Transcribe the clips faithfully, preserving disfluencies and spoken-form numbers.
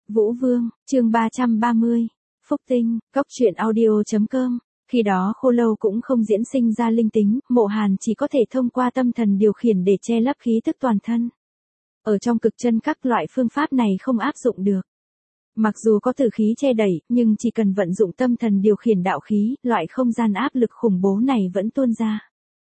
Vũ Vương, chương ba trăm ba mươi. Phúc Tinh, Cóc truyện audio chấm com. Khi đó Khô Lâu cũng không diễn sinh ra linh tính, Mộ Hàn chỉ có thể thông qua tâm thần điều khiển để che lấp khí tức toàn thân. Ở trong cực chân các loại phương pháp này không áp dụng được. Mặc dù có tử khí che đẩy, nhưng chỉ cần vận dụng tâm thần điều khiển đạo khí, loại không gian áp lực khủng bố này vẫn tuôn ra.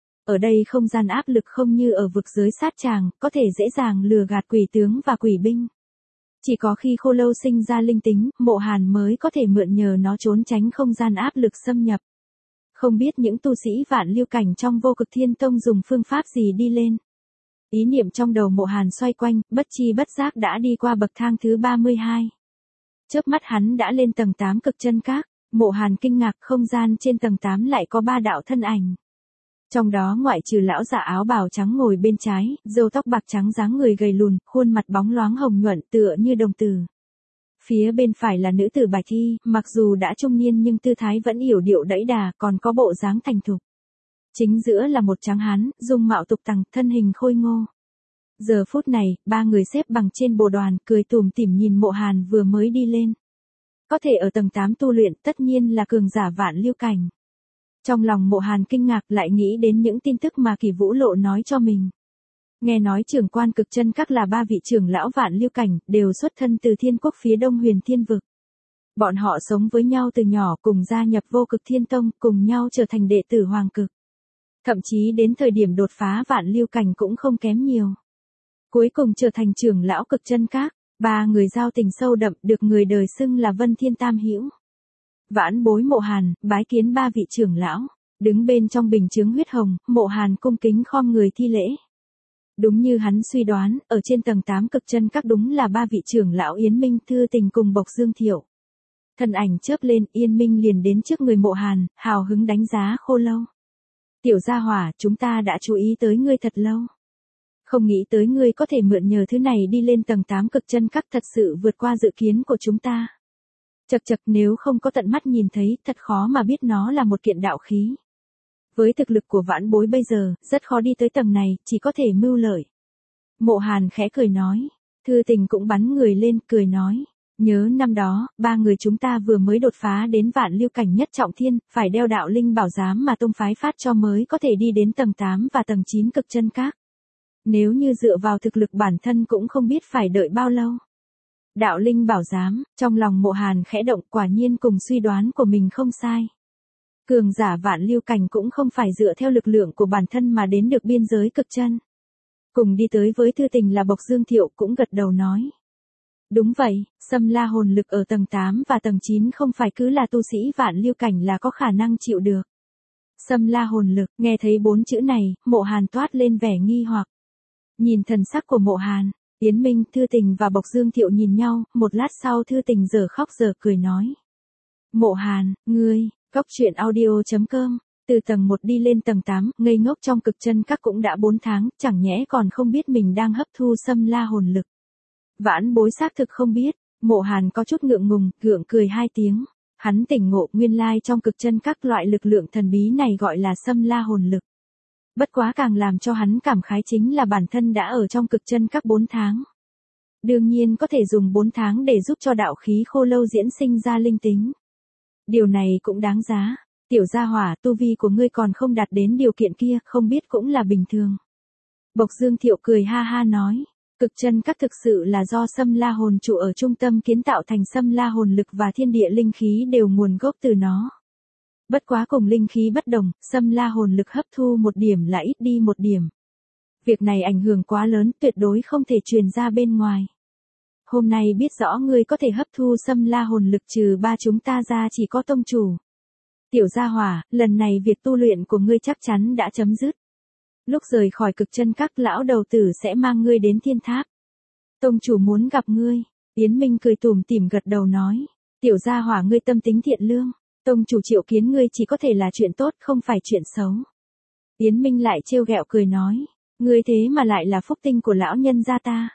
Ở đây không gian áp lực không như ở vực giới sát tràng, có thể dễ dàng lừa gạt quỷ tướng và quỷ binh. Chỉ có khi Khô Lâu sinh ra linh tính, Mộ Hàn mới có thể mượn nhờ nó trốn tránh không gian áp lực xâm nhập. Không biết những tu sĩ vạn lưu cảnh trong Vô Cực Thiên Tông dùng phương pháp gì đi lên. Ý niệm trong đầu Mộ Hàn xoay quanh, bất chi bất giác đã đi qua bậc thang thứ ba mươi hai. Chớp mắt hắn đã lên tầng tám cực chân các, Mộ Hàn kinh ngạc không gian trên tầng tám lại có ba đạo thân ảnh. Trong đó ngoại trừ lão giả áo bào trắng ngồi bên trái, râu tóc bạc trắng dáng người gầy lùn, khuôn mặt bóng loáng hồng nhuận tựa như đồng tử. Phía bên phải là nữ tử Bạch Y, mặc dù đã trung niên nhưng tư thái vẫn yểu điệu đẫy đà, còn có bộ dáng thành thục. Chính giữa là một tráng hán, dung mạo tục tằng, thân hình khôi ngô. Giờ phút này, ba người xếp bằng trên bồ đoàn, cười tủm tỉm nhìn Mộ Hàn vừa mới đi lên. Có thể ở tầng tám tu luyện, tất nhiên là cường giả vạn lưu cảnh. Trong lòng Mộ Hàn kinh ngạc lại nghĩ đến những tin tức mà Kỳ Vũ Lộ nói cho mình. Nghe nói trưởng quan cực chân các là ba vị trưởng lão vạn lưu cảnh, đều xuất thân từ thiên quốc phía đông Huyền Thiên Vực. Bọn họ sống với nhau từ nhỏ, cùng gia nhập Vô Cực Thiên Tông, cùng nhau trở thành đệ tử Hoàng Cực. Thậm chí đến thời điểm đột phá vạn lưu cảnh cũng không kém nhiều. Cuối cùng trở thành trưởng lão cực chân các, ba người giao tình sâu đậm, được người đời xưng là Vân Thiên Tam Hữu. Vãn bối Mộ Hàn, bái kiến ba vị trưởng lão. Đứng bên trong bình chướng huyết hồng, Mộ Hàn cung kính khom người thi lễ. Đúng như hắn suy đoán, ở trên tầng tám cực chân các đúng là ba vị trưởng lão Yến Minh, Thư Tình cùng Bộc Dương Thiệu. Thân ảnh chớp lên, Yên Minh liền đến trước người Mộ Hàn, hào hứng đánh giá Khô Lâu. Tiểu gia hỏa, chúng ta đã chú ý tới ngươi thật lâu. Không nghĩ tới ngươi có thể mượn nhờ thứ này đi lên tầng tám cực chân các, thật sự vượt qua dự kiến của chúng ta. Chật chật, nếu không có tận mắt nhìn thấy, thật khó mà biết nó là một kiện đạo khí. Với thực lực của vãn bối bây giờ, rất khó đi tới tầng này, chỉ có thể mưu lợi. Mộ Hàn khẽ cười nói. Thư Tình cũng bắn người lên, cười nói. Nhớ năm đó, ba người chúng ta vừa mới đột phá đến vạn lưu cảnh nhất trọng thiên, phải đeo đạo linh bảo giám mà tông phái phát cho mới có thể đi đến tầng tám và tầng chín cực chân các. Nếu như dựa vào thực lực bản thân cũng không biết phải đợi bao lâu. Đạo linh bảo giám, trong lòng Mộ Hàn khẽ động, quả nhiên cùng suy đoán của mình không sai. Cường giả vạn lưu cảnh cũng không phải dựa theo lực lượng của bản thân mà đến được biên giới cực chân. Cùng đi tới với Thư Tình là Bộc Dương Thiệu cũng gật đầu nói. Đúng vậy, xâm la hồn lực ở tầng tám và tầng chín không phải cứ là tu sĩ vạn lưu cảnh là có khả năng chịu được. Xâm la hồn lực, nghe thấy bốn chữ này, Mộ Hàn toát lên vẻ nghi hoặc. Nhìn thần sắc của Mộ Hàn, Yến Minh, Thư Tình và Bộc Dương Thiệu nhìn nhau, một lát sau Thư Tình giờ khóc giờ cười nói. Mộ Hàn, ngươi, Cóc truyện audio chấm com, từ tầng một đi lên tầng tám, ngây ngốc trong cực chân các cũng đã bốn tháng, chẳng nhẽ còn không biết mình đang hấp thu xâm la hồn lực. Vãn bối xác thực không biết, Mộ Hàn có chút ngượng ngùng, gượng cười hai tiếng. Hắn tỉnh ngộ, nguyên lai trong cực chân các loại lực lượng thần bí này gọi là xâm la hồn lực. Bất quá càng làm cho hắn cảm khái chính là bản thân đã ở trong cực chân các bốn tháng. Đương nhiên có thể dùng bốn tháng để giúp cho đạo khí Khô Lâu diễn sinh ra linh tính. Điều này cũng đáng giá. Tiểu gia hỏa, tu vi của ngươi còn không đạt đến điều kiện kia, không biết cũng là bình thường. Bộc Dương Thiệu cười ha ha nói. Cực chân các thực sự là do xâm la hồn trụ ở trung tâm kiến tạo thành, xâm la hồn lực và thiên địa linh khí đều nguồn gốc từ nó. Bất quá cùng linh khí bất đồng, xâm la hồn lực hấp thu một điểm là ít đi một điểm. Việc này ảnh hưởng quá lớn, tuyệt đối không thể truyền ra bên ngoài. Hôm nay biết rõ ngươi có thể hấp thu xâm la hồn lực, trừ ba chúng ta ra chỉ có tông chủ. Tiểu gia hỏa, lần này việc tu luyện của ngươi chắc chắn đã chấm dứt. Lúc rời khỏi cực chân các, lão đầu tử sẽ mang ngươi đến thiên tháp. Tông chủ muốn gặp ngươi. Yến Minh cười tủm tỉm gật đầu nói. Tiểu gia hỏa, ngươi tâm tính thiện lương. Tông chủ triệu kiến ngươi chỉ có thể là chuyện tốt, không phải chuyện xấu. Yến Minh lại trêu ghẹo cười nói. Ngươi thế mà lại là phúc tinh của lão nhân gia ta.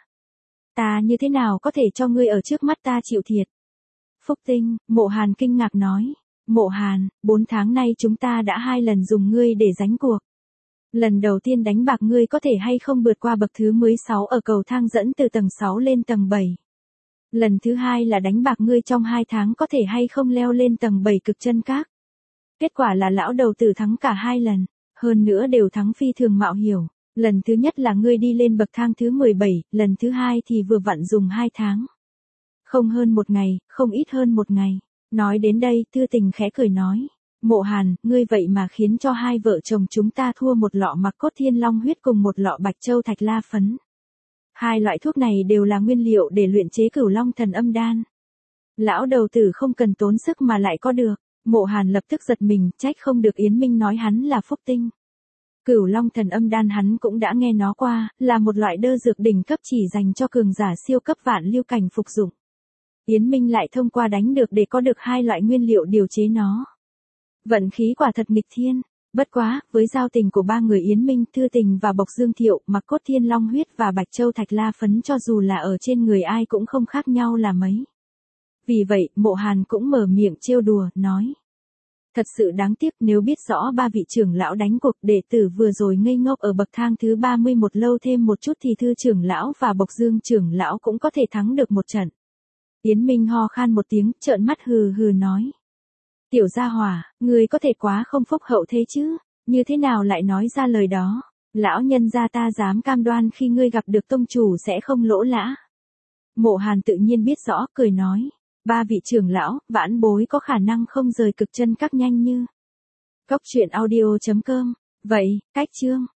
Ta như thế nào có thể cho ngươi ở trước mắt ta chịu thiệt. Phúc tinh, Mộ Hàn kinh ngạc nói. Mộ Hàn, bốn tháng nay chúng ta đã hai lần dùng ngươi để đánh cuộc. Lần đầu tiên đánh bạc ngươi có thể hay không vượt qua bậc thứ mười sáu ở cầu thang dẫn từ tầng sáu lên tầng bảy. Lần thứ hai là đánh bạc ngươi trong hai tháng có thể hay không leo lên tầng bảy cực chân các. Kết quả là lão đầu tử thắng cả hai lần, hơn nữa đều thắng phi thường mạo hiểu. Lần thứ nhất là ngươi đi lên bậc thang thứ mười bảy, lần thứ hai thì vừa vặn dùng hai tháng. Không hơn một ngày, không ít hơn một ngày. Nói đến đây, Thư Tình khẽ cười nói. Mộ Hàn, ngươi vậy mà khiến cho hai vợ chồng chúng ta thua một lọ Mặc Cốt Thiên Long huyết cùng một lọ Bạch Châu Thạch La phấn. Hai loại thuốc này đều là nguyên liệu để luyện chế Cửu Long Thần Âm Đan. Lão đầu tử không cần tốn sức mà lại có được. Mộ Hàn lập tức giật mình, trách không được Yến Minh nói hắn là phúc tinh. Cửu Long Thần Âm Đan hắn cũng đã nghe nó qua, là một loại đơ dược đỉnh cấp chỉ dành cho cường giả siêu cấp vạn lưu cảnh phục dụng. Yến Minh lại thông qua đánh được để có được hai loại nguyên liệu điều chế nó. Vận khí quả thật nghịch thiên. Bất quá, với giao tình của ba người Yến Minh, Thư Tình và Bộc Dương Thiệu, Mặc Cốt Thiên Long huyết và Bạch Châu Thạch La phấn cho dù là ở trên người ai cũng không khác nhau là mấy. Vì vậy, Mộ Hàn cũng mở miệng trêu đùa, nói. Thật sự đáng tiếc nếu biết rõ ba vị trưởng lão đánh cuộc đệ tử vừa rồi ngây ngốc ở bậc thang thứ ba mươi mốt lâu thêm một chút thì Thư trưởng lão và Bộc Dương trưởng lão cũng có thể thắng được một trận. Yến Minh ho khan một tiếng, trợn mắt hừ hừ nói. Tiểu gia hỏa, ngươi có thể quá không phúc hậu thế chứ, như thế nào lại nói ra lời đó, lão nhân gia ta dám cam đoan khi ngươi gặp được tông chủ sẽ không lỗ lã. Mộ Hàn tự nhiên biết rõ, cười nói, ba vị trưởng lão, vãn bối có khả năng không rời cực chân các nhanh như. Cốc truyện audio chấm com, vậy, cách chương.